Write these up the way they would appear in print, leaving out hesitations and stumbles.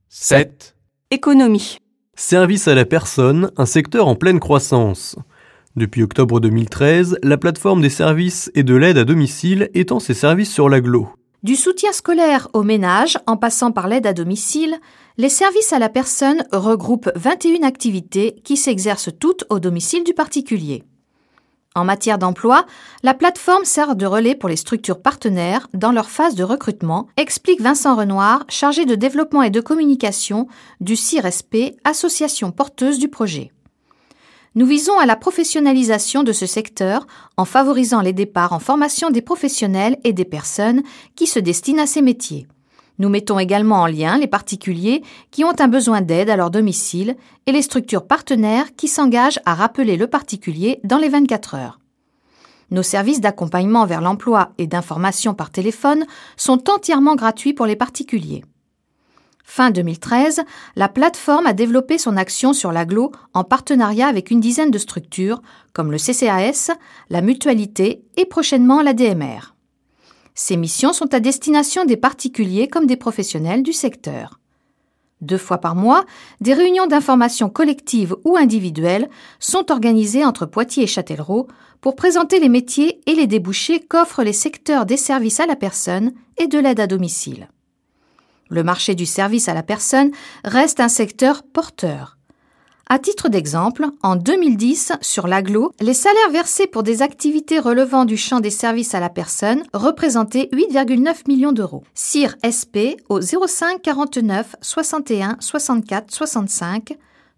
7. Économie. Service à la personne, un secteur en pleine croissance. Depuis octobre 2013, la plateforme des services et de l'aide à domicile étend ses services sur l'agglo. Du soutien scolaire aux ménages, en passant par l'aide à domicile, les services à la personne regroupent 21 activités qui s'exercent toutes au domicile du particulier. En matière d'emploi, la plateforme sert de relais pour les structures partenaires dans leur phase de recrutement, explique Vincent Renoir, chargé de développement et de communication du CIRSP, association porteuse du projet. Nous visons à la professionnalisation de ce secteur en favorisant les départs en formation des professionnels et des personnes qui se destinent à ces métiers. Nous mettons également en lien les particuliers qui ont un besoin d'aide à leur domicile et les structures partenaires qui s'engagent à rappeler le particulier dans les 24 heures. Nos services d'accompagnement vers l'emploi et d'information par téléphone sont entièrement gratuits pour les particuliers. Fin 2013, la plateforme a développé son action sur l'agglo en partenariat avec une dizaine de structures comme le CCAS, la Mutualité et prochainement la DMR. Ces missions sont à destination des particuliers comme des professionnels du secteur. 2 fois par mois, des réunions d'information collectives ou individuelles sont organisées entre Poitiers et Châtellerault pour présenter les métiers et les débouchés qu'offrent les secteurs des services à la personne et de l'aide à domicile. Le marché du service à la personne reste un secteur porteur. À titre d'exemple, en 2010, sur l'agglo, les salaires versés pour des activités relevant du champ des services à la personne représentaient 8,9 millions d'euros. CIRSP au 05 49 61 64 65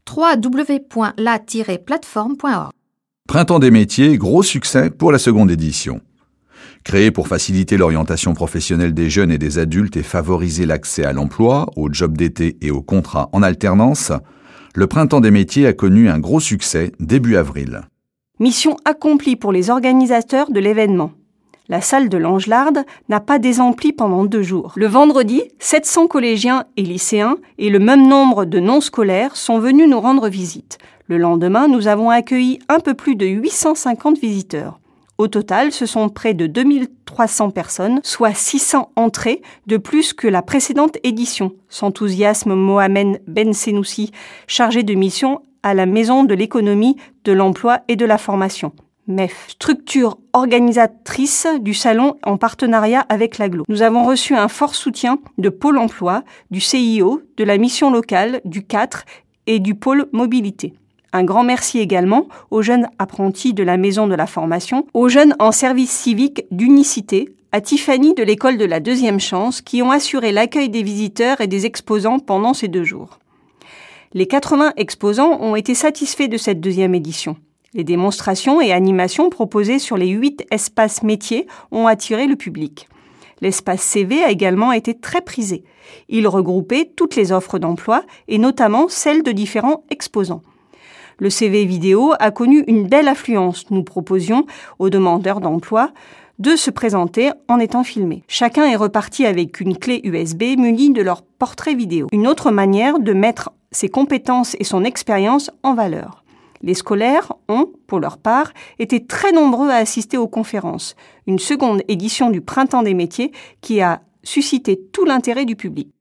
www.la-plateforme.org. Printemps des métiers, gros succès pour la seconde édition. Créé pour faciliter l'orientation professionnelle des jeunes et des adultes et favoriser l'accès à l'emploi, aux jobs d'été et aux contrats en alternance, le Printemps des métiers a connu un gros succès début avril. Mission accomplie pour les organisateurs de l'événement. La salle de l'Angelarde n'a pas désempli pendant 2 jours. Le vendredi, 700 collégiens et lycéens et le même nombre de non-scolaires sont venus nous rendre visite. Le lendemain, nous avons accueilli un peu plus de 850 visiteurs. Au total, ce sont près de 2300 personnes, soit 600 entrées de plus que la précédente édition, s'enthousiasme Mohamed Ben Senoussi, chargé de mission à la Maison de l'économie, de l'emploi et de la formation, MEF, structure organisatrice du salon en partenariat avec l'agglo. Nous avons reçu un fort soutien de Pôle emploi, du CIO, de la mission locale, du 4 et du pôle mobilité. Un grand merci également aux jeunes apprentis de la Maison de la Formation, aux jeunes en service civique d'Unicité, à Tiffany de l'école de la Deuxième Chance qui ont assuré l'accueil des visiteurs et des exposants pendant ces 2 jours. Les 80 exposants ont été satisfaits de cette 2e édition. Les démonstrations et animations proposées sur les 8 espaces métiers ont attiré le public. L'espace CV a également été très prisé. Il regroupait toutes les offres d'emploi et notamment celles de différents exposants. Le CV vidéo a connu une belle affluence. Nous proposions aux demandeurs d'emploi de se présenter en étant filmés. Chacun est reparti avec une clé USB munie de leur portrait vidéo. Une autre manière de mettre ses compétences et son expérience en valeur. Les scolaires ont, pour leur part, été très nombreux à assister aux conférences. Une seconde édition du Printemps des métiers qui a suscité tout l'intérêt du public.